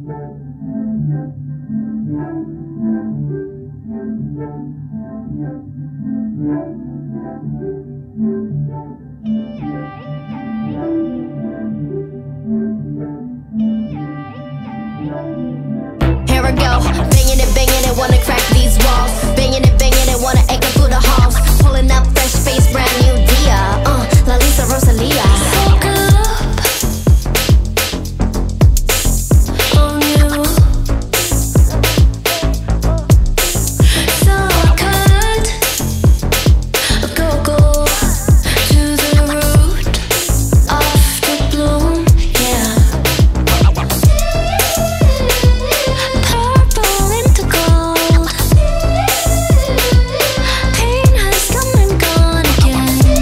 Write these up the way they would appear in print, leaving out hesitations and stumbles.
Here I go, banging it, wanna crack these walls. Banging it, wanna echo through the halls. Pulling up fresh face, brand new Dia. La Lisa Rosalia. Woke up on you, so I could go to the root of the bloom, yeah. Purple into gold, pain has come and gone again.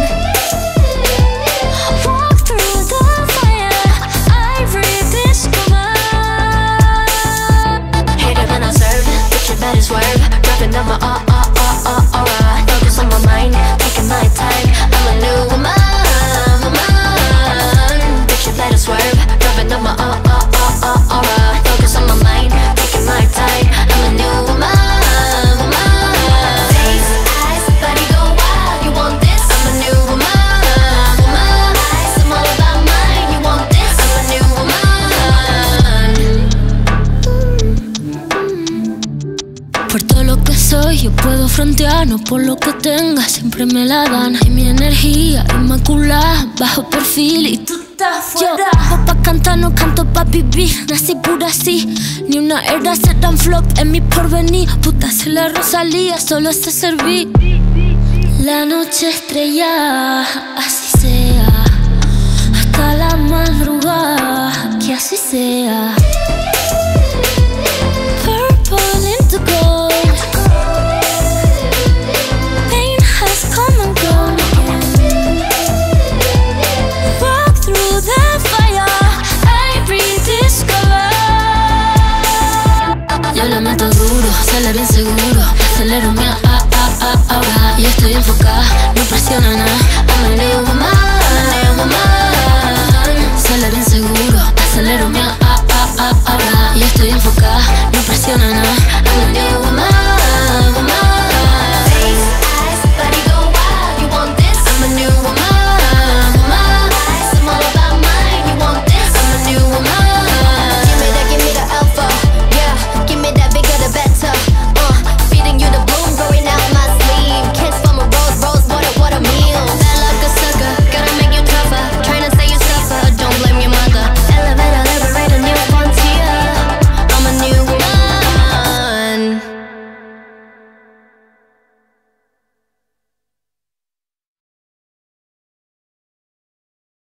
Walk through the fire, I rediscover. Hate it when I serve, but you better swerve. Dropping on my aura, focus on my mind, taking my time. I'm a new woman, but you better swerve. Dropping on my aura, focus on my mind, taking my time. I'm a new woman. Face, eyes, body go wild. You want this? I'm a new woman. Eyes, I'm all about mine. You want this? I'm a new woman. Por todo lo que soy, yo puedo frontear, no por lo que tenga, siempre me la dan. Y mi energía inmaculada, bajo perfil y tú estás fuera. Yo, pa' cantar, no canto pa' vivir, nací pura así. Ni una era se dan flop en mi porvenir. Puta, se la Rosalía, solo sé servir. La noche estrellada, así sea. Hasta la madrugada, que así sea. Purple into gold, pain has come and gone again. Walk through the fire, I rediscover. Yo le meto duro, sale bien seguro. Acelero mi ahora, yo estoy enfocada, no presiona nada. I'm a new woman. Sale bien seguro, acelero mi ahora, yo estoy enfocada, no presiona nada.